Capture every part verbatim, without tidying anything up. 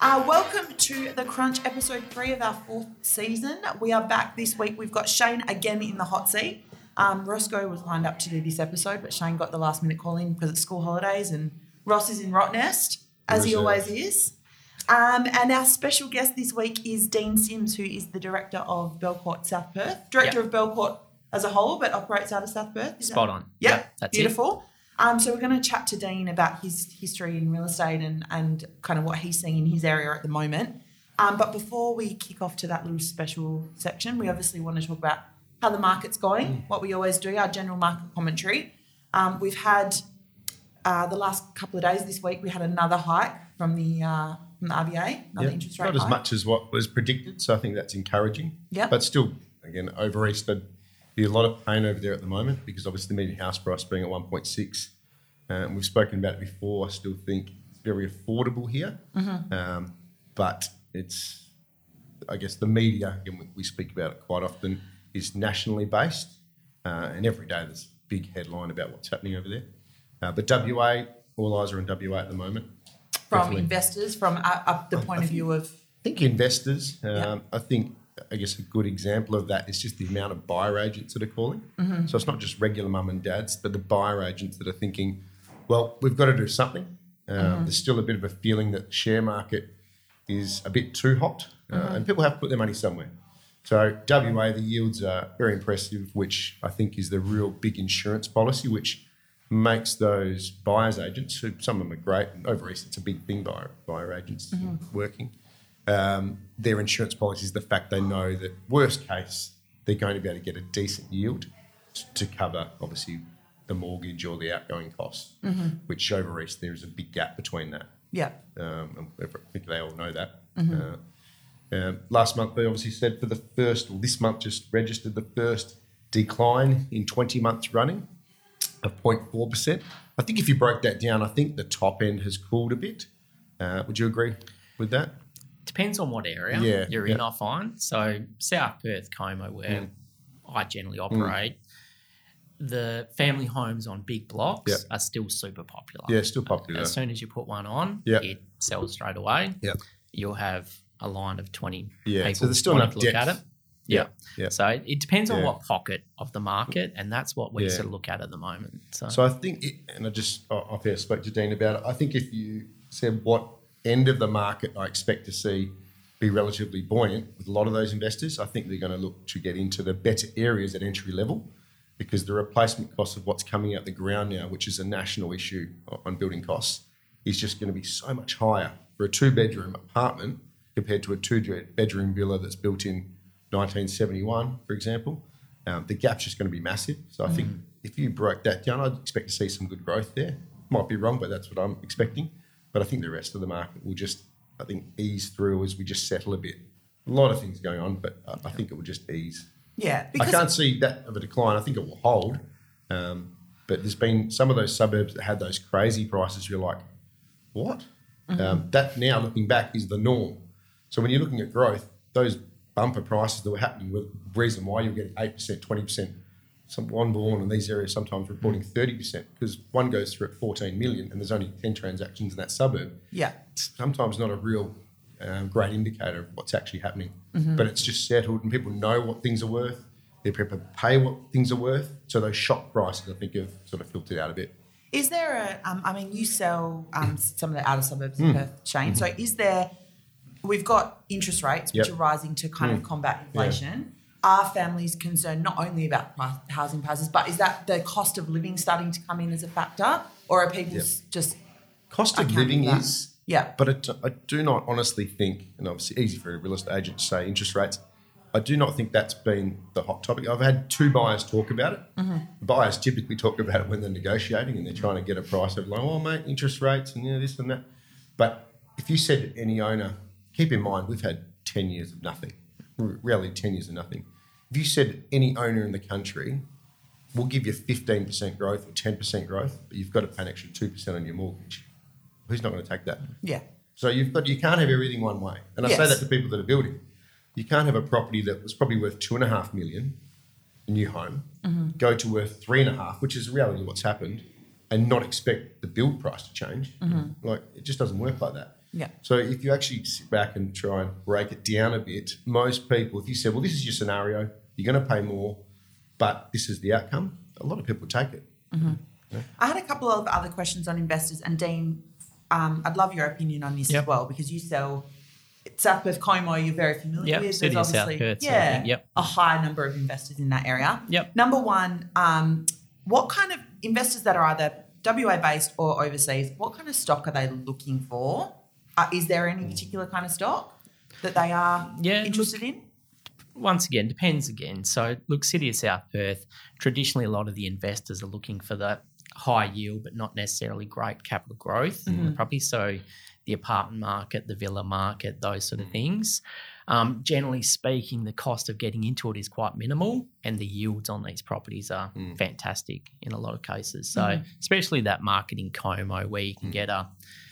Uh, welcome to The Crunch, episode three of our fourth season. We are back this week. We've got Shane again in the hot seat. Um, Roscoe was lined up to do this episode, but Shane got the last minute call in because it's school holidays and Ross is in Rottnest, as he always is. Um, and our special guest this week is Dean Sims, who is the director of Belcourt South Perth, director yep. of Belcourt as a whole, but operates out of South Perth. Is Spot that? on. Yep, yep that's beautiful. Um, so we're going to chat to Dean about his history in real estate and, and kind of what he's seeing in his area at the moment. Um, but before we kick off to that little special section, we obviously want to talk about how the market's going, mm. what we always do, our general market commentary. Um, we've had uh, the last couple of days this week, we had another hike from the uh, from the R B A, another yep. interest rate Not hike. as much as what was predicted, so I think that's encouraging. Yep. But still, again, over East, there'd be a lot of pain over there at the moment because obviously the median house price being at one point six. Um, we've spoken about it before. I still think it's very affordable here. Mm-hmm. Um, but it's, I guess, the media, again, we speak about it quite often, is nationally based. Uh, and every day there's a big headline about what's happening over there. Uh, but W A, all eyes are on W A at the moment. From Definitely. Investors, from uh, up the point I of think, view of... I think investors, um, yeah. I think, I guess a good example of that is just the amount of buyer agents that are calling. Mm-hmm. So it's not just regular mum and dads, but the buyer agents that are thinking, well, we've got to do something. Um, mm-hmm. There's still a bit of a feeling that the share market is a bit too hot uh, mm-hmm. and people have to put their money somewhere. So W A, the yields are very impressive, which I think is the real big insurance policy, which makes those buyers agents, who some of them are great, and over East it's a big thing, buyer, buyer agents mm-hmm. working. Um, their insurance policy is the fact they know that worst case they're going to be able to get a decent yield to cover obviously the mortgage or the outgoing costs, mm-hmm. which over East there is a big gap between that. Yeah. Um, I think they all know that. Mm-hmm. Uh, uh, last month they obviously said for the first, or this month just registered the first decline in twenty months running of zero point four percent. I think if you broke that down, I think the top end has cooled a bit. Uh, would you agree with that? Depends on what area yeah, you're yeah. in, I find. So South Perth, Como, where mm. I generally operate, mm. the family homes on big blocks yep. are still super popular. Yeah, still popular. As soon as you put one on, yep. it sells straight away. Yep. You'll have a line of twenty yeah. people so there's still wanting enough to look depth. at it. Yeah. yeah. So it, it depends on yeah. what pocket of the market, and that's what we yeah. sort of look at at the moment. So, so I think, it, and I just off air spoke to Dean about it, I think if you said what end of the market I expect to see be relatively buoyant with a lot of those investors, I think they're going to look to get into the better areas at entry level because the replacement cost of what's coming out the ground now, which is a national issue on building costs, is just going to be so much higher for a two-bedroom apartment compared to a two-bedroom villa that's built in nineteen seventy-one, for example. Um, the gap's just going to be massive. So I mm. think if you broke that down, I'd expect to see some good growth there. Might be wrong, but that's what I'm expecting. But I think the rest of the market will just, I think, ease through as we just settle a bit. A lot of things going on, but uh, I think it will just ease. Yeah. I can't see that of a decline. I think it will hold. Um, but there's been some of those suburbs that had those crazy prices. You're like, what? Mm-hmm. Um, that now, looking back, is the norm. So when you're looking at growth, those bumper prices that were happening were the reason why you're getting eight percent, twenty percent. Some one born in these areas sometimes reporting thirty percent because one goes through at fourteen million and there's only ten transactions in that suburb. Yeah. It's sometimes not a real um, great indicator of what's actually happening. Mm-hmm. But it's just settled and people know what things are worth. They're prepared to pay what things are worth. So those shock prices, I think, have sort of filtered out a bit. Is there a, um, I mean, you sell um, some of the outer suburbs Mm. of Perth, Shane. Mm-hmm. So is there, we've got interest rates which yep. are rising to kind mm. of combat inflation. Yeah. Are families concerned not only about price, housing prices, but is that the cost of living starting to come in as a factor, or are people yep. just cost of living that? is, yeah, but it, I do not honestly think, and obviously easy for a real estate agent to say interest rates. I do not think that's been the hot topic. I've had two buyers talk about it. Mm-hmm. Buyers typically talk about it when they're negotiating and they're trying to get a price of like, oh mate, interest rates and you know, this and that. But if you said to any owner, keep in mind we've had ten years of nothing, really ten years of nothing. If you said any owner in the country, we'll give you fifteen percent growth or ten percent growth, but you've got to pay an extra two percent on your mortgage, who's not going to take that? Yeah. So you've got you can't have everything one way. And I yes. say that to people that are building. You can't have a property that was probably worth two and a half million, a new home, mm-hmm. go to worth three and a half, which is reality of what's happened, and not expect the build price to change. Mm-hmm. Like it just doesn't work like that. Yeah. So if you actually sit back and try and break it down a bit, most people, if you said, well, this is your scenario, you're going to pay more, but this is the outcome, a lot of people take it. Mm-hmm. Yeah. I had a couple of other questions on investors, and Dean, um, I'd love your opinion on this yep. as well, because you sell South Perth Como, you're very familiar yep. with. City There's of obviously South Perth, yeah, so yep. a high number of investors in that area. Yep. Number one, um, what kind of investors that are either W A based or overseas, what kind of stock are they looking for? Uh, is there any particular kind of stock that they are yeah, interested look, in? Once again, depends again. So, look, City of South Perth, traditionally a lot of the investors are looking for the high yield but not necessarily great capital growth Mm-hmm. in the property. So the apartment market, the villa market, those sort of things. Um, generally speaking, the cost of getting into it is quite minimal, and the yields on these properties are mm. fantastic in a lot of cases. So mm. especially that market in Como where you can mm. get a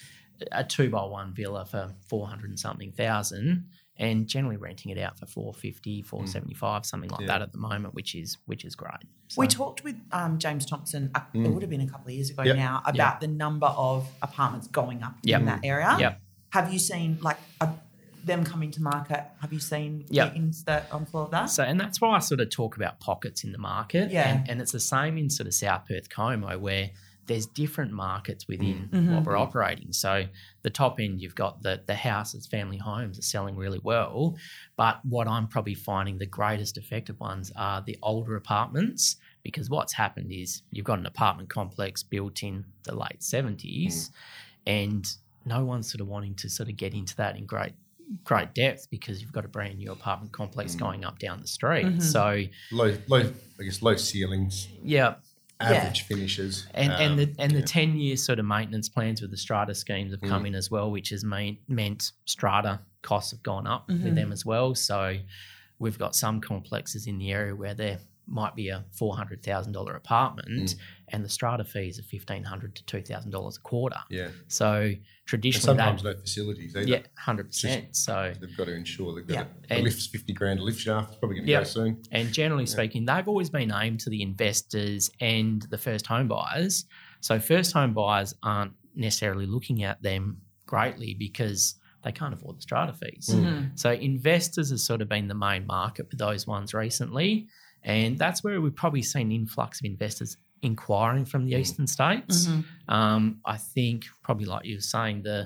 a two by one villa for four hundred and something thousand, and generally renting it out for four fifty, four seventy five, mm. something like yeah. that at the moment, which is which is great. So, we talked with um, James Thompson. Uh, mm. It would have been a couple of years ago yep. now about yep. the number of apartments going up yep. in that area. Yep. Have you seen like a, them coming to market? Have you seen yep. meetings that on floor of that? So, and that's why I sort of talk about pockets in the market. Yeah. And, and it's the same in sort of South Perth Como where there's different markets within mm-hmm. what we're operating. So the top end, you've got the the houses, family homes are selling really well. But what I'm probably finding the greatest effective ones are the older apartments, because what's happened is you've got an apartment complex built in the late seventies mm. and no one's sort of wanting to sort of get into that in great great depth because you've got a brand new apartment complex mm. going up down the street. Mm-hmm. So low, low, I guess low ceilings. Yeah. Average yeah. finishes. And um, and the and yeah. the ten year sort of maintenance plans with the strata schemes have come mm. in as well, which has mean, meant strata costs have gone up mm-hmm. with them as well. So we've got some complexes in the area where there might be a four hundred thousand dollars apartment mm. and the strata fees are fifteen hundred dollars to two thousand dollars a quarter. Yeah. So traditionally and sometimes that, no facilities either. Yeah, one hundred percent. Just, so they've got to ensure they've got yeah. it. The and, lift's fifty grand a lift shaft. It's probably going to yeah. go soon. And generally yeah. speaking, they've always been aimed to the investors and the first home buyers. So first home buyers aren't necessarily looking at them greatly because they can't afford the strata fees. Mm-hmm. So investors has sort of been the main market for those ones recently. And that's where we've probably seen an influx of investors inquiring from the eastern states. Mm-hmm. Um, I think probably like you were saying, the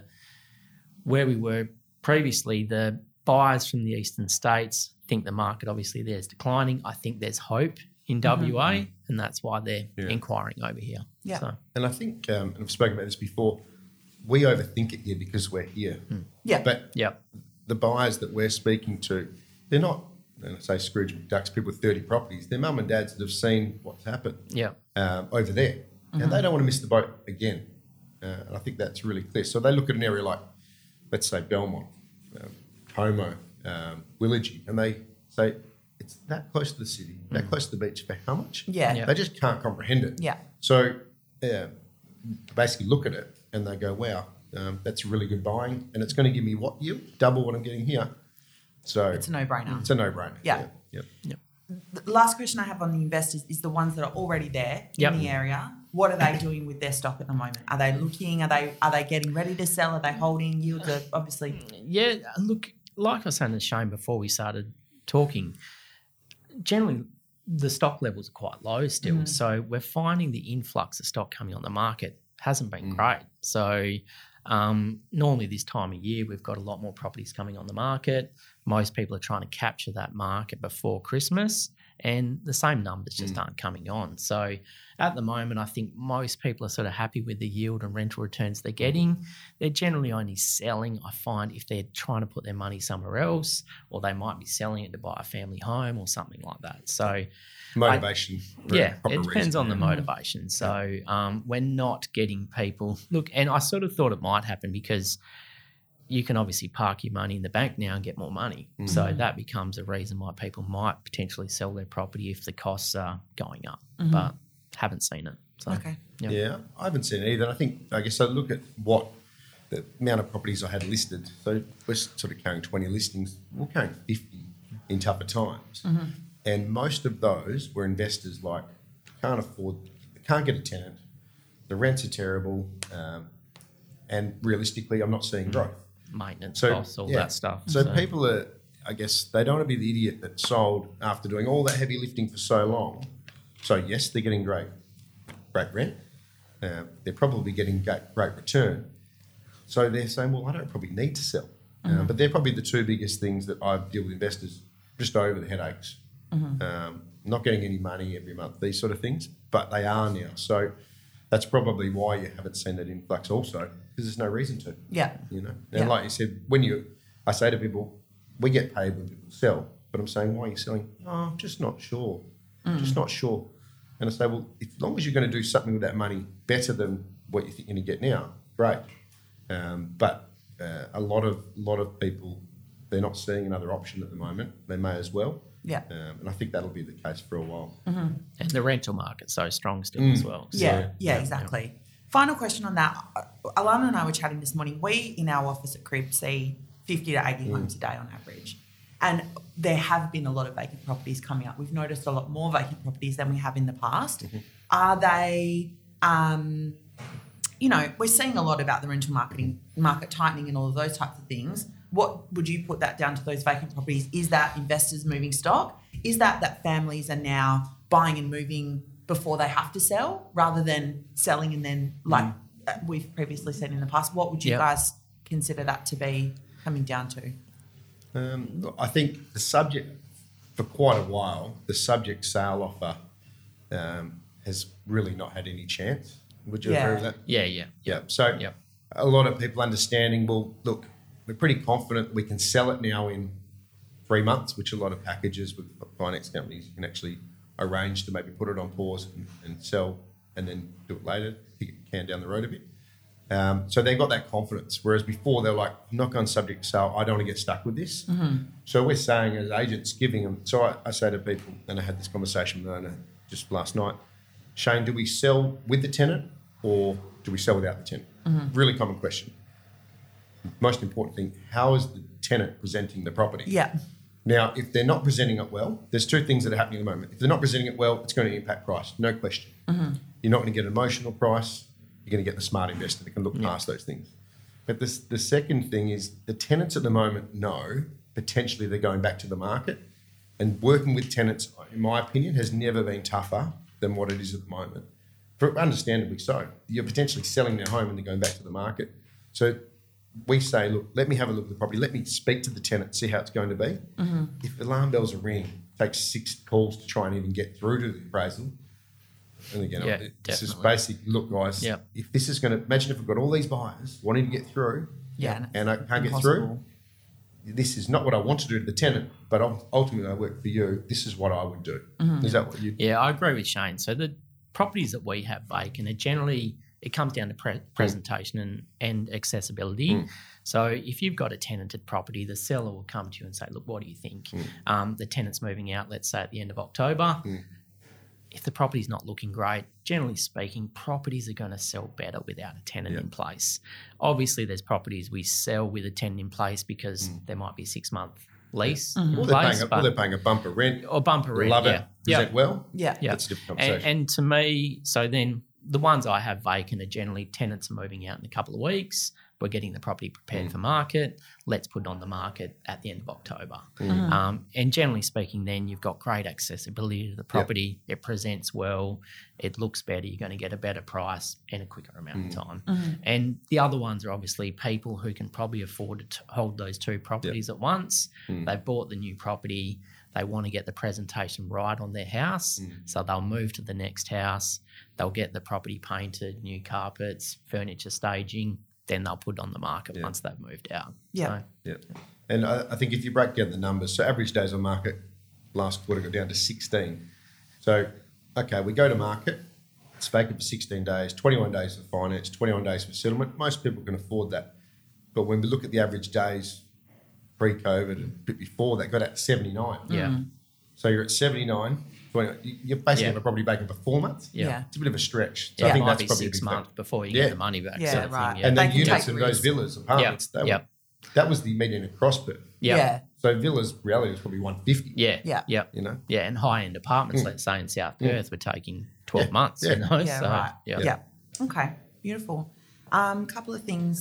where we were previously, the buyers from the eastern states think the market obviously there's declining. I think there's hope in W A mm-hmm. and that's why they're yeah. inquiring over here. Yeah. So. And I think, um, and I've spoken about this before, we overthink it here because we're here. Mm. Yeah. But yep. the buyers that we're speaking to, they're not, and I say Scrooge McDuck's people with thirty properties. They're mum and dads that have seen what's happened yeah. um, over there. Mm-hmm. And they don't want to miss the boat again. Uh, and I think that's really clear. So they look at an area like, let's say, Belmont, um, Como, um, Willagee, and they say, it's that close to the city, that mm-hmm. close to the beach, for how much? Yeah. yeah. They just can't comprehend it. Yeah. So uh, basically look at it and they go, wow, um, that's really good buying. And it's going to give me what yield? Double what I'm getting here. So it's a no-brainer. It's a no-brainer. Yeah. yeah. Yep. The last question I have on the investors is the ones that are already there yep. in the area. What are they doing with their stock at the moment? Are they looking? Are they are they getting ready to sell? Are they holding? Yields are obviously. Yeah, look, like I was saying to Shane before we started talking, generally the stock levels are quite low still. Mm. So we're finding the influx of stock coming on the market hasn't been mm. great. So um, normally this time of year we've got a lot more properties coming on the market. Most people are trying to capture that market before Christmas and the same numbers just mm. aren't coming on. So at the moment, I think most people are sort of happy with the yield and rental returns they're getting. They're generally only selling, I find, if they're trying to put their money somewhere else, or they might be selling it to buy a family home or something like that. So motivation. I, yeah, it depends reason. on the motivation. So um, we're not getting people – look, and I sort of thought it might happen because – you can obviously park your money in the bank now and get more money. Mm. So that becomes a reason why people might potentially sell their property if the costs are going up, mm-hmm. but haven't seen it. So, okay. Yep. Yeah, I haven't seen it either. I think, I guess I look at what the amount of properties I had listed. So we're sort of carrying twenty listings. We're carrying fifty in tougher times. Mm-hmm. And most of those were investors like can't afford, can't get a tenant, the rents are terrible, um, and realistically I'm not seeing growth. maintenance So, costs, all yeah. that stuff. So, people are, I guess, they don't want to be the idiot that sold after doing all that heavy lifting for so long. So, yes, they're getting great, great rent. Uh, they're probably getting great, great return. So they're saying, well, I don't probably need to sell. Mm-hmm. Uh, but they're probably the two biggest things that I deal with investors, just over the headaches. Mm-hmm. Um, not getting any money every month, these sort of things. But they are now. So that's probably why you haven't seen that influx also, because there's no reason to. Yeah. You know, and Yeah. like you said, when you, I say to people, we get paid when people sell, but I'm saying, why are you selling? Oh, I'm just not sure. Mm. Just not sure. And I say, well, as long as you're going to do something with that money better than what you think you're going to get now, great. Um, but uh, a lot of lot of people, they're not seeing another option at the moment. They may as well. Yeah. Um, and I think that'll be the case for a while. Mm-hmm. And the rental market's so strong still Mm. as well. So, Yeah, yeah, exactly. Final question on that. Alana and I were chatting this morning. We, in our office at Crib, see fifty to eighty homes a day on average. And there have been a lot of vacant properties coming up. We've noticed a lot more vacant properties than we have in the past. Mm-hmm. Are they, um, you know, we're seeing a lot about the rental marketing, market tightening and all of those types of things. What would you put that down to those vacant properties? Is that investors moving stock? Is that that families are now buying and moving before they have to sell rather than selling and then, like mm. we've previously said in the past? What would you yep. guys consider that to be coming down to? Um, look, I think the subject, for quite a while, the subject sale offer um, has really not had any chance. Would you Yeah. agree with that? Yeah, yeah. Yeah. So Yep. a lot of people understanding, well, look, we're pretty confident we can sell it now in three months, which a lot of packages with finance companies can actually arrange to maybe put it on pause and, and sell and then do it later, kick the can down the road a bit. Um, so they've got that confidence, whereas before they're like, I'm not going subject to sale, I don't want to get stuck with this. Mm-hmm. So we're saying as agents giving them, so I, I say to people, and I had this conversation with Anna just last night, Shane, do we sell with the tenant or do we sell without the tenant? Mm-hmm. Really common question. Most important thing, how is the tenant presenting the property? Yeah. Now, if they're not presenting it well, there's two things that are happening at the moment. If they're not presenting it well, it's going to impact price, no question. Mm-hmm. You're not going to get an emotional price. You're going to get the smart investor that can look yeah. past those things. But this, the second thing is the tenants at the moment know potentially they're going back to the market, and working with tenants, in my opinion, has never been tougher than what it is at the moment. For understandably so. You're potentially selling their home and they're going back to the market. So we say, look, let me have a look at the property. Let me speak to the tenant, see how it's going to be. Mm-hmm. If alarm bells are ringing, it takes six calls to try and even get through to the appraisal. And again, yeah, this definitely. is basic. Look, guys, yep. if this is going to, imagine if we've got all these buyers wanting to get through, yeah, and I can't impossible. get through, this is not what I want to do to the tenant, but ultimately I work for you. This is what I would do. Mm-hmm. Is that what you? Yeah, I agree with Shane. So the properties that we have vacant are generally, it comes down to pre- presentation and, and accessibility. Mm. So if you've got a tenanted property, the seller will come to you and say, look, what do you think? Mm. Um, the tenant's moving out, let's say at the end of October. Mm. If the property's not looking great, generally speaking, properties are going to sell better without a tenant yep. in place. Obviously, there's properties we sell with a tenant in place because mm. there might be a six-month lease mm-hmm. in or, place. They're paying a, or they're paying a bumper rent. Or bumper rent, Love yeah. it. Present yeah. well. Yeah. yeah. That's a different conversation. And, and to me, so then the ones I have vacant are generally tenants are moving out in a couple of weeks. We're getting the property prepared mm. for market. Let's put it on the market at the end of October. Mm. Um, and generally speaking, then you've got great accessibility to the property. Yep. It presents well. It looks better. You're going to get a better price in a quicker amount mm. of time. Mm-hmm. And the other ones are obviously people who can probably afford to hold those two properties yep. at once. Mm. They've bought the new property. They want to get the presentation right on their house. Mm. So they'll move to the next house. They'll get the property painted, new carpets, furniture staging. Then they'll put it on the market yeah. once they've moved out. Yeah. So, yeah. And I, I think if you break down the numbers, so average days on market last quarter got down to sixteen. So, okay, we go to market, it's vacant for sixteen days, twenty-one days for finance, twenty-one days for settlement. Most people can afford that. But when we look at the average days pre-COVID and a bit before that, got out to seventy-nine. Yeah. Mm. So you're at seventy-nine. You're basically yeah. have a property vacant for four months. Yeah. yeah. It's a bit of a stretch. So yeah, I think it might that's be probably six a big months factor. before you yeah. get the money back. Yeah, sort of right. Thing, yeah. And They then can units take in the those risk. villas, apartments, Yep. they Yep. were, that was the median across Perth. Yep. Yeah. So villas, reality was probably one fifty. Yeah. Yeah. Yeah. You know? Yeah. And high-end apartments, Mm. let's say in South Mm. Perth, were taking twelve Yeah. months. Yeah. You know? Yeah, so, right. Yeah. Yeah. Okay. Beautiful. A um, couple of things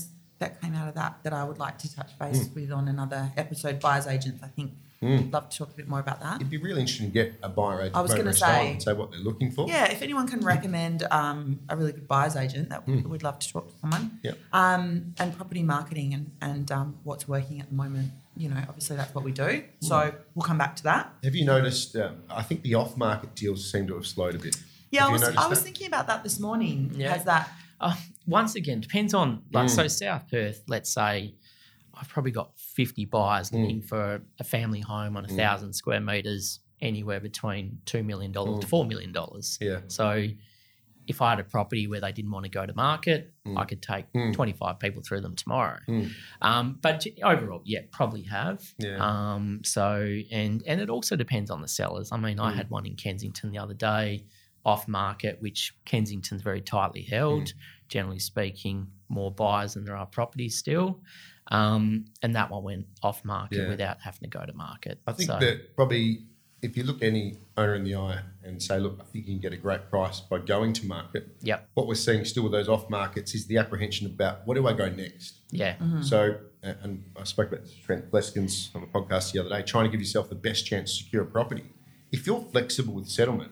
that came out of that that I would like to touch base Mm. with on another episode. Buyers agents, I think. Mm. I'd love to talk a bit more about that. It'd be really interesting to get a buyer agent I was over gonna a style say- and say what they're looking for. Yeah, if anyone can recommend um, a really good buyer's agent, that Mm. we'd love to talk to someone. Yep. Um, and property marketing and, and um, what's working at the moment. You know, obviously that's what we do. So we'll come back to that. Have you noticed? Um, I think the off-market deals seem to have slowed a bit. Yeah, Have I you was noticed I was that? thinking about that this morning. Yeah. Has that Uh, once again, depends on, like, Mm. so South Perth, let's say I've probably got fifty buyers Mm. looking for a family home on a Mm. thousand square metres, anywhere between two million dollars Mm. to four million dollars. Yeah. So if I had a property where they didn't want to go to market, Mm. I could take Mm. twenty-five people through them tomorrow. Mm. Um, but g- overall, yeah, probably have. Yeah. Um, so, and and it also depends on the sellers. I mean, I Mm. had one in Kensington the other day, off market, which Kensington's very tightly held. Mm. Generally speaking, more buyers than there are properties still. Um, and that one went off market Yeah. without having to go to market. I think So, that probably if you look any owner in the eye and say, look, I think you can get a great price by going to market, Yep. what we're seeing still with those off markets is the apprehension about what do I go next? Yeah. So, uh, and I spoke about Trent Pleskins on the podcast the other day, trying to give yourself the best chance to secure a property. If you're flexible with settlement,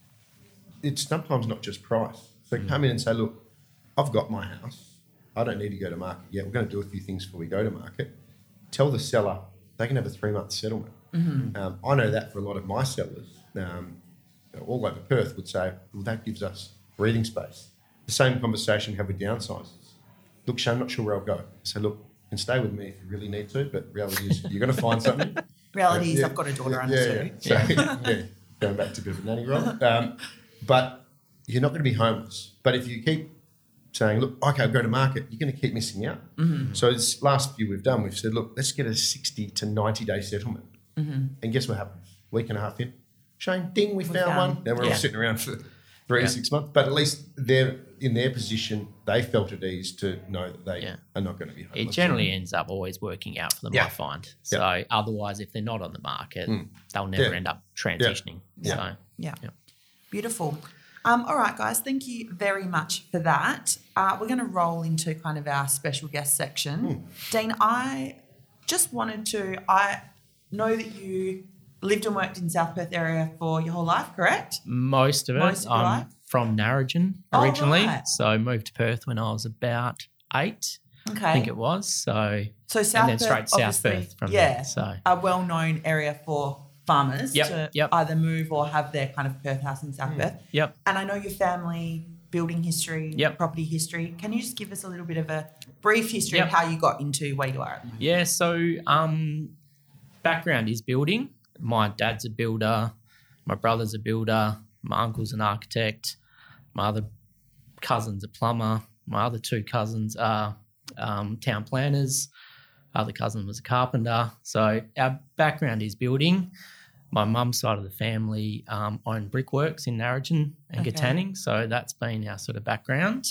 it's sometimes not just price. So come in and say, look, I've got my house. I don't need to go to market yet. We're going to do a few things before we go to market. Tell the seller they can have a three-month settlement. Um, I know that for a lot of my sellers, um, all over Perth would say, well, that gives us breathing space. The same conversation we have with downsizers. Look, Shane, I'm not sure where I'll go. So look, you can stay with me if you really need to, but reality is you're going to find something. reality is Yeah. I've got a daughter yeah, under yeah, two. yeah. So, yeah, going back to a bit of a nanny role. Um, but you're not going to be homeless. But if you keep saying, look, okay, I'll go to market, you're going to keep missing out. Mm-hmm. So this last few we've done, we've said, look, let's get a sixty to ninety day settlement. Mm-hmm. And guess what happens? Week and a half in, Shane, ding, we, We found, found- one. Then we're yeah. all sitting around for three Yeah. to six months. But at least they're in their position, they felt at ease to know that they Yeah. are not going to be homeless. It generally ends up always working out for them, Yeah. I find. So otherwise, if they're not on the market, Mm. they'll never Yeah. end up transitioning. Yeah. So Yeah. Yeah. Beautiful. Um, all right, guys, thank you very much for that. Uh, we're going to roll into kind of our special guest section. Dean, I just wanted to, I know that you lived and worked in South Perth area for your whole life, correct? most of it, Most of your I'm life? from Narrogin Oh, originally. right. So moved to Perth when I was about eight, Okay. I think it was. So so South and then Perth, straight to South obviously, Perth from yeah, there. So a well-known area for farmers Yep, to yep. either move or have their kind of Perth house in South Perth. yep. And I know your family building history, Yep. property history. Can you just give us a little bit of a brief history of Yep. how you got into where you are at the moment? Yeah, so um, background is building. My dad's a builder, my brother's a builder, my uncle's an architect, my other cousin's a plumber, my other two cousins are um, town planners, other cousin was a carpenter. So our background is building. My mum's side of the family um, owned brickworks in Narrogin and Okay. Katanning, so that's been our sort of background.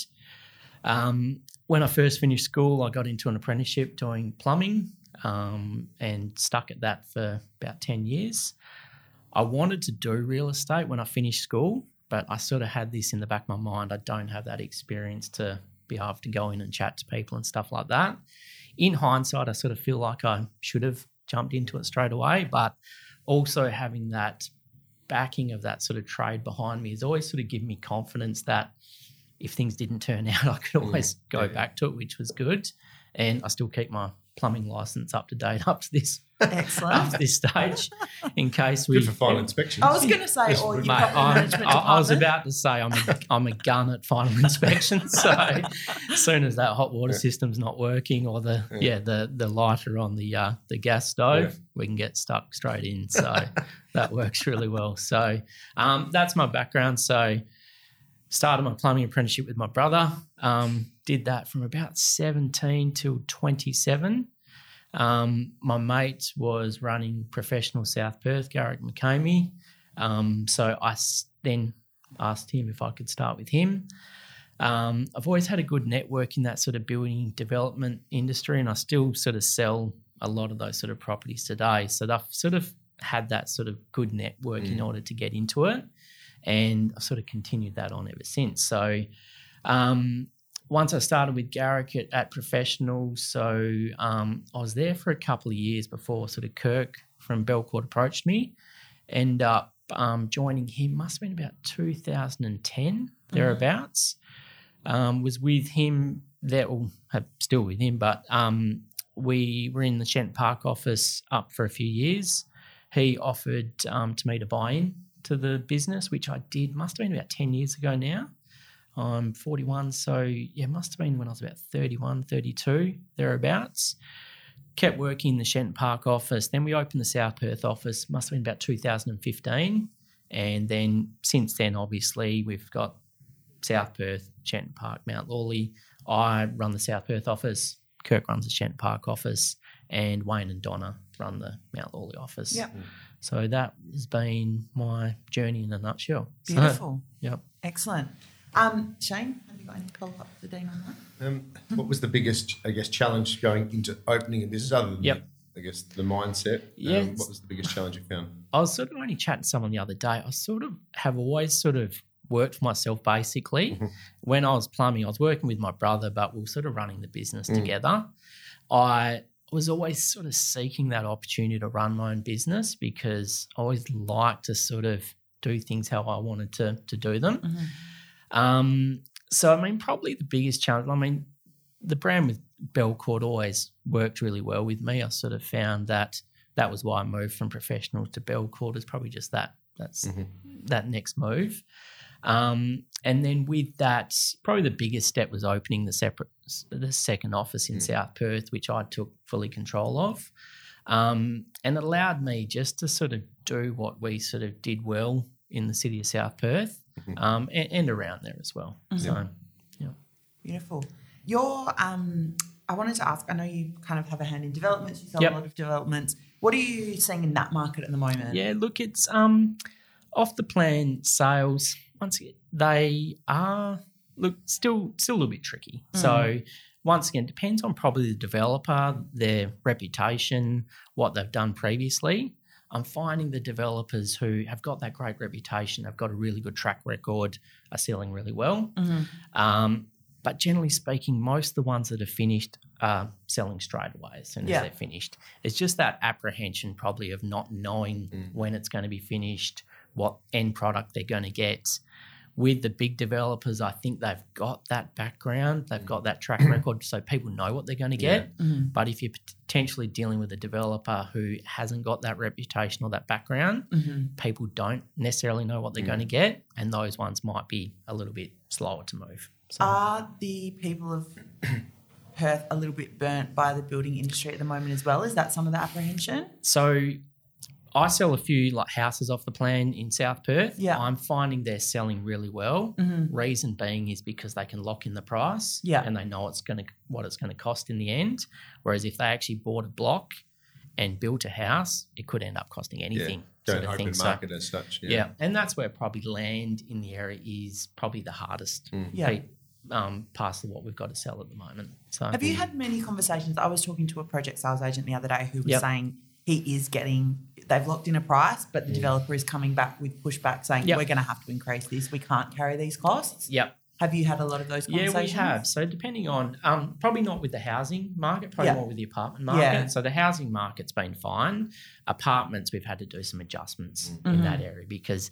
Um, when I first finished school, I got into an apprenticeship doing plumbing um, and stuck at that for about ten years. I wanted to do real estate when I finished school, but I sort of had this in the back of my mind. I don't have that experience to be able to go in and chat to people and stuff like that. In hindsight, I sort of feel like I should have jumped into it straight away, but also having that backing of that sort of trade behind me has always sort of given me confidence that if things didn't turn out, I could always go yeah. back to it, which was good. And I still keep my plumbing license up to date up to this Excellent. up to this stage, in case we. Good for final inspection. I was going to say, Yes, or your mate, Mate, property I'm, management I, I was department. about to say I'm a, I'm a gun at final inspection. So as soon as that hot water Yeah. system's not working, or the Yeah. yeah, the the lighter on the uh, the gas stove, Yeah. we can get stuck straight in. So that works really well. So um, that's my background. So started my plumbing apprenticeship with my brother. Um, did that from about seventeen till twenty-seven. Um, my mate was running professional South Perth, Garrick McCamey. Um, so I s- then asked him if I could start with him. Um, I've always had a good network in that sort of building development industry, and I still sort of sell a lot of those sort of properties today. So I've sort of had that sort of good network in Mm. order to get into it, and I've sort of continued that on ever since. So um, once I started with Garrick at, at Professional, so um, I was there for a couple of years before sort of Kirk from Belcourt approached me. End up um, joining him, must have been about two thousand ten, thereabouts. Mm-hmm. Um, was with him there, well, still with him, but um, we were in the Shenton Park office up for a few years. He offered um, to me to buy in to the business, which I did, must have been about ten years ago now. I'm forty-one, so yeah, must have been when I was about thirty-one, thirty-two, thereabouts. Kept working in the Shenton Park office. Then we opened the South Perth office, must have been about two thousand fifteen. And then since then, obviously, we've got South Perth, Shenton Park, Mount Lawley. I run the South Perth office. Kirk runs the Shenton Park office. And Wayne and Donna run the Mount Lawley office. Yep. So that has been my journey in a nutshell. Beautiful. So, yep. Excellent. Um, Shane, have you got any follow-up for the Dean on that? Um, what was the biggest, I guess, challenge going into opening a business other than, yep. the, I guess, the mindset? Yes. Um, what was the biggest challenge you found? I was sort of only chatting to someone the other day. I sort of have always sort of worked for myself, basically. Mm-hmm. When I was plumbing, I was working with my brother, but we were sort of running the business mm. together. I was always sort of seeking that opportunity to run my own business because I always liked to sort of do things how I wanted to, to do them. Mm-hmm. Um, so, I mean, probably the biggest challenge, I mean, the brand with Belcourt always worked really well with me. I sort of found that that was why I moved from Professional to Belcourt. It's probably just that, that's mm-hmm. that next move. Um, and then with that, probably the biggest step was opening the separate, the second office in mm. South Perth, which I took fully control of. Um, and it allowed me just to sort of do what we sort of did well in the city of South Perth. Um, and, and around there as well. Mm-hmm. So, yeah. Beautiful. Your, um, I wanted to ask, I know you kind of have a hand in developments, you sell yep. a lot of developments. What are you seeing in that market at the moment? Yeah, look, it's um, off the plan sales. Once again, they are, look, still still a little bit tricky. Mm. So, once again, depends on probably the developer, their reputation, what they've done previously. I'm finding the developers who have got that great reputation, have got a really good track record, are selling really well. Mm-hmm. Um, but generally speaking, most of the ones that are finished are selling straight away as soon yeah. as they're finished. It's just that apprehension probably of not knowing mm. when it's going to be finished, what end product they're going to get. With the big developers, I think they've got that background, they've got that track record, so people know what they're going to get. Yeah. Mm-hmm. But if you're potentially dealing with a developer who hasn't got that reputation or that background, mm-hmm. people don't necessarily know what they're mm-hmm. going to get, and those ones might be a little bit slower to move. So. Are the people of Perth a little bit burnt by the building industry at the moment as well? Is that some of the apprehension? So I sell a few like houses off the plan in South Perth. Yeah. I'm finding they're selling really well. Mm-hmm. Reason being is because they can lock in the price yeah. and they know it's going to what it's going to cost in the end. Whereas if they actually bought a block and built a house, it could end up costing anything. Yeah. Sort Don't of open thing. market so, as such. Yeah. yeah, and that's where probably land in the area is probably the hardest. Mm. Yeah. Pe- um, past of what we've got to sell at the moment. So, have you had many conversations? I was talking to a project sales agent the other day who was yep. saying he is getting, they've locked in a price, but the mm. developer is coming back with pushback saying, yep. we're going to have to increase this. We can't carry these costs. Yep. Have you had a lot of those conversations? Yeah, we have. So depending on, um, probably not with the housing market, probably yep. more with the apartment market. Yeah. So the housing market's been fine. Apartments, we've had to do some adjustments mm-hmm. in that area because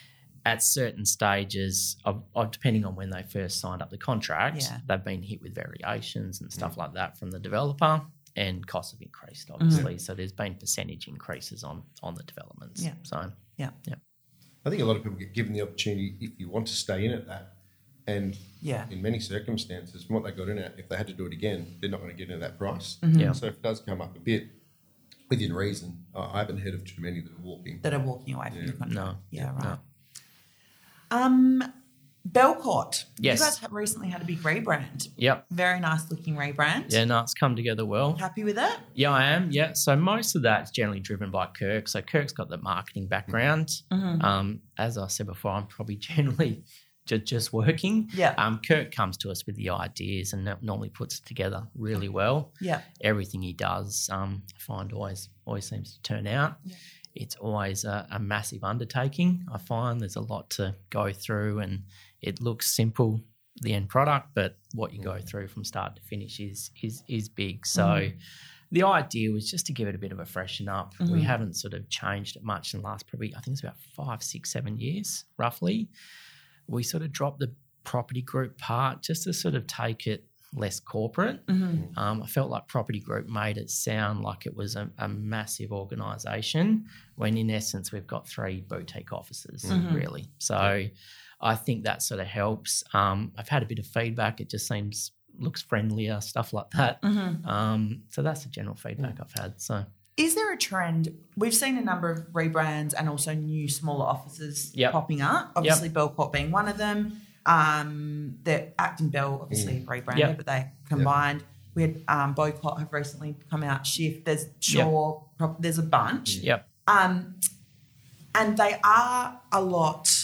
at certain stages, of, of depending on when they first signed up the contract, yeah. they've been hit with variations and stuff mm-hmm. like that from the developer. And costs have increased, obviously. Mm-hmm. So there's been percentage increases on on the developments. Yeah. So yeah, yeah. I think a lot of people get given the opportunity if you want to stay in at that, and yeah. in many circumstances, from what they got in at, if they had to do it again, they're not going to get into that price. Mm-hmm. Yeah. So if it does come up a bit, within reason, I haven't heard of too many that are walking. That are walking away from yeah. the contract. No. Yeah, right. No. Um. Belcourt. Yes. You guys have recently had a big rebrand. Yep. Very nice looking rebrand. Yeah, no, it's come together well. Happy with it? Yeah, I am. Yeah. So most of that's generally driven by Kirk. So Kirk's got the marketing background. Mm-hmm. Um, as I said before, I'm probably generally just, just working. Yeah. Um, Kirk comes to us with the ideas and normally puts it together really well. Yeah. Everything he does, um, I find always always seems to turn out. Yeah. It's always a, a massive undertaking. I find there's a lot to go through and it looks simple the end product, but what you go through from start to finish is is is big. So Mm. the idea was just to give it a bit of a freshen up. Mhm. We haven't sort of changed it much in the last probably, I think it's about five, six, seven years roughly. We sort of dropped the property group part just to sort of take it less corporate. Mhm. Um, I felt like property group made it sound like it was a, a massive organisation when in essence we've got three boutique offices Mhm. really. So I think that sort of helps. Um, I've had a bit of feedback. It just seems looks friendlier, stuff like that. Mhm. Um, so that's the general feedback I've had. So Is there a trend? We've seen a number of rebrands and also new smaller offices Yep. popping up. Obviously, Belcourt being one of them. Um, the Acton Bell obviously rebranded, Yep. but they combined. We had um, Beaucott have recently come out. Shift. There's Shaw. Prop, there's a bunch. yep, Um, and they are a lot,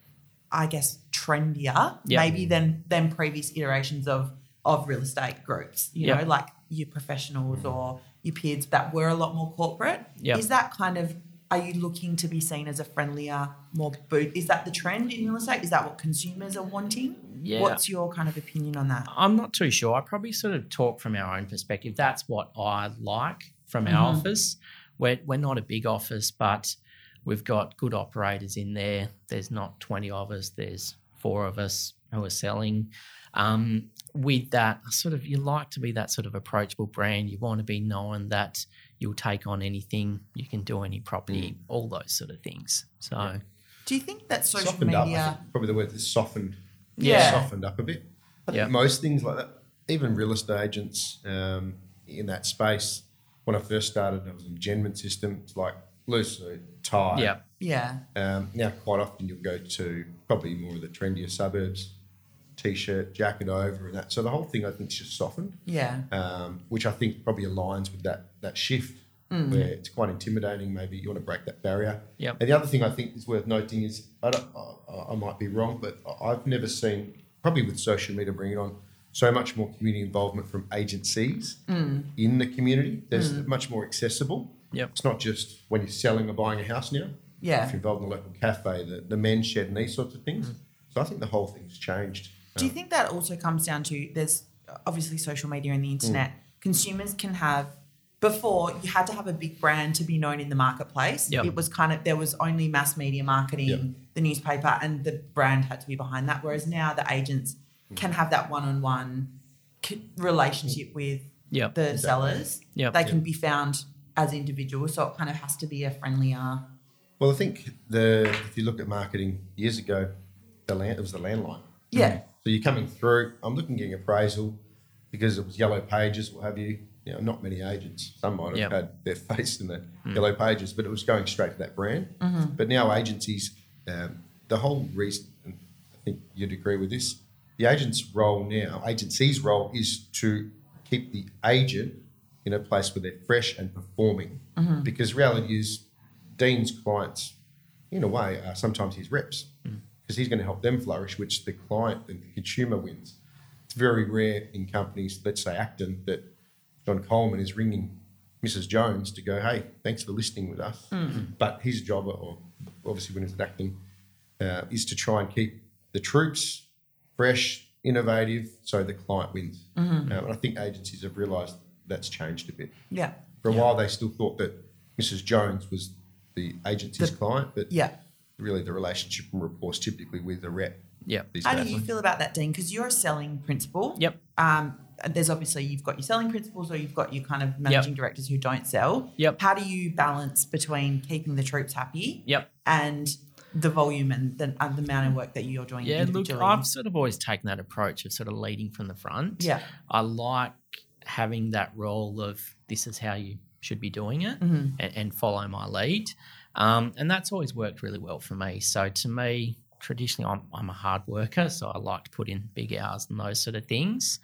I guess, trendier Yep. maybe than than previous iterations of of real estate groups. You Yep. know, like your professionals or your peers that were a lot more corporate. Yep. Is that kind of, are you looking to be seen as a friendlier, more boot? Is that the trend in real estate? Is that what consumers are wanting? Yeah. What's your kind of opinion on that? I'm not too sure. I probably sort of talk from our own perspective. That's what I like from our Mhm. office. We're, we're not a big office, but we've got good operators in there. There's not twenty of us. There's four of us who are selling. Um, with that, sort of, you like to be that sort of approachable brand. You want to be known that you'll take on anything, you can do any property, all those sort of things. So, Do you think that social Softened up, I media? think probably the word is softened. Yeah. Softened up a bit. I think Yeah. most things like that, even real estate agents um, in that space, when I first started, there was an engenment system. It's like loose suit, tie. yeah, Yeah. Um, now, quite often you'll go to probably more of the trendier suburbs, t-shirt, jacket over, and that. So the whole thing, I think, is just softened, Yeah. um, which I think probably aligns with that that shift Mm. where it's quite intimidating. Maybe you want to break that barrier. Yep. And the other thing I think is worth noting is I, don't, I, I might be wrong, but I've never seen, probably with social media bringing on so much more community involvement from agencies Mm. in the community. There's much more accessible. Yep. It's not just when you're selling or buying a house now. Yeah. If you're involved in a local cafe, the, the men's shed and these sorts of things. So I think the whole thing's changed. Do you think that also comes down to there's obviously social media and the internet? Consumers can have, before you had to have a big brand to be known in the marketplace. Yep. It was kind of, there was only mass media marketing, Yep. the newspaper, and the brand had to be behind that. Whereas now the agents can have that one-on-one c- relationship with Yep. the sellers. Yep. They can be found as individuals, so it kind of has to be a friendlier. Well, I think the if you look at marketing years ago, the land it was the landline. Yeah. So you're coming through. I'm looking at appraisal because it was yellow pages, what have you. You know, not many agents. Some might have Yep. had their face in the yellow pages, but it was going straight to that brand. But now agencies, um, the whole reason, and I think you'd agree with this, the agent's role now, agency's role is to keep the agent in a place where they're fresh and performing. Because reality is, Dean's clients, in a way, are sometimes his reps because he's going to help them flourish, which the client, the consumer wins. It's very rare in companies, let's say Acton, that John Coleman is ringing Missus Jones to go, hey, thanks for listing with us. But his job, or obviously when he's at Acton, uh, is to try and keep the troops fresh, innovative, so the client wins. Um, and I think agencies have realised that's changed a bit. Yeah. For a while, they still thought that Missus Jones was the agency's The- client, but Yeah. really the relationship and rapport is typically with the rep. Yep. these How do days. you feel about that, Dean? Because you're a selling principal. Yep. Um, there's obviously you've got your selling principals or you've got your kind of managing directors who don't sell. Yep. How do you balance between keeping the troops happy Yep. and the volume and the, and the amount of work that you're doing Yeah, look, individually? I've sort of always taken that approach of sort of leading from the front. Yeah. I like having that role of this is how you should be doing it Mm-hmm. and, and follow my lead. Um, and that's always worked really well for me. So to me, traditionally, I'm, I'm a hard worker, so I like to put in big hours and those sort of things.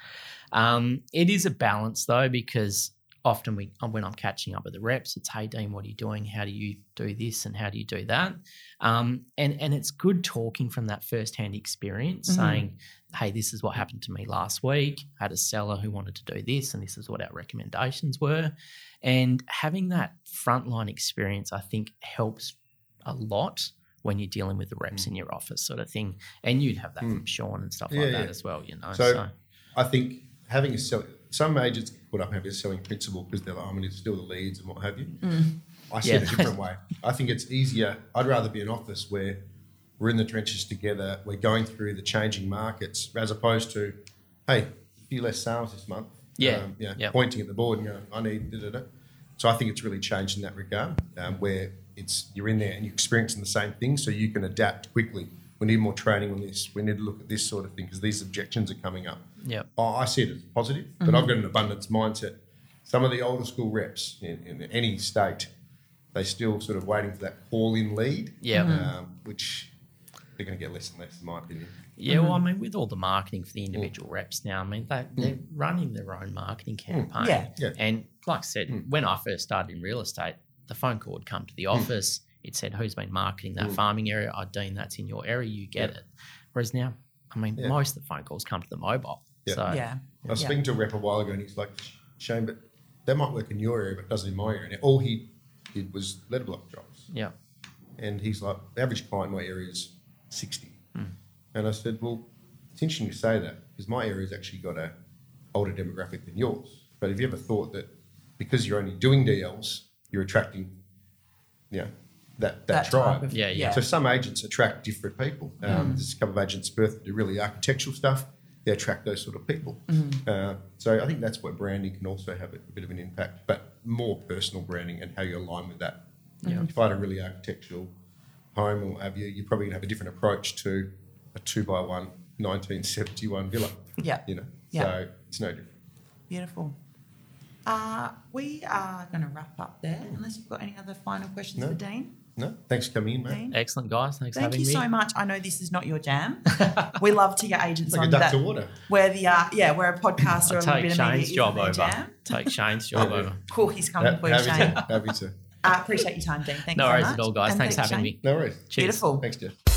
Um, it is a balance though, because often we when I'm catching up with the reps, it's, hey, Dean, what are you doing? How do you do this and how do you do that? Um, and, and it's good talking from that first-hand experience, Mm-hmm. saying, hey, this is what happened to me last week. I had a seller who wanted to do this and this is what our recommendations were. And having that frontline experience, I think, helps a lot when you're dealing with the reps in your office sort of thing. And you'd have that from Sean and stuff like Yeah, that yeah. as well, you know. So, So, I think having a sell, some agents put up having a selling principle because they're like, I'm going to steal the leads and what have you. I see Yeah. it a different way. I think it's easier. I'd rather be in an office where we're in the trenches together, we're going through the changing markets, as opposed to, hey, a few less sales this month. Yeah. Um, yeah, Yeah. pointing at the board and going, I need da da da. So I think it's really changed in that regard, um, where it's you're in there and you're experiencing the same thing, so you can adapt quickly. We need more training on this. We need to look at this sort of thing because these objections are coming up. yeah. Oh, I see it as positive, but I've got an abundance mindset. Some of the older school reps in, in any state, they still sort of waiting for that call-in lead, Yeah. um, which they're going to get less and less, in my opinion. Yeah, well, I mean, with all the marketing for the individual reps now, I mean, they, they're running their own marketing campaign. Yeah. Yeah. And like I said, when I first started in real estate, the phone call would come to the office. It said, who's been marketing that farming area? Oh, Dean, that's in your area. You get Yeah. it. Whereas now, I mean, Yeah. most of the phone calls come to the mobile. Yeah. So, Yeah. I was Yeah. speaking to a rep a while ago and he's like, Shane, but that might work in your area, but it doesn't in my area. And all he did was letter block jobs. yeah. And he's like, the average client in my area is sixty. And I said, well, it's interesting you say that because my area's actually got a older demographic than yours. But have you ever thought that because you're only doing D Ls, you're attracting, you know, that, that, That tribe? type of- Yeah, yeah. So some agents attract different people. Um, There's a couple of agents birth do really architectural stuff. They attract those sort of people. Uh, so I think that's where branding can also have a, a bit of an impact, but more personal branding and how you align with that. Yeah. If I had a really architectural home or have you, you're probably going to have a different approach to a two by one nineteen seventy-one villa. Yeah. You know, Yeah. so it's no different. Beautiful. Uh, we are going to wrap up there, unless you've got any other final questions No. for Dean. No, thanks for coming in, mate. Dean? Excellent, guys. Thanks for Thank having you me. so much. I know this is not your jam. We love to get agents It's like on a duck that. to water. Where the uh, yeah, where a podcaster or a I'll little take bit of Shane's media job isn't their over. jam. Take Shane's job over. Cool, he's coming Ha- for you, happy Shane. to. Happy to. Uh, appreciate your time, Dean. Thanks No so worries much. at all, guys. And Thanks for having Shane. me. No worries. Cheers. Beautiful. Thanks, Jeff.